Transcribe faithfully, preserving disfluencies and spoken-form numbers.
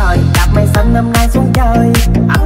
trời, đạp mây xanh năm nay xuống chơi. Anh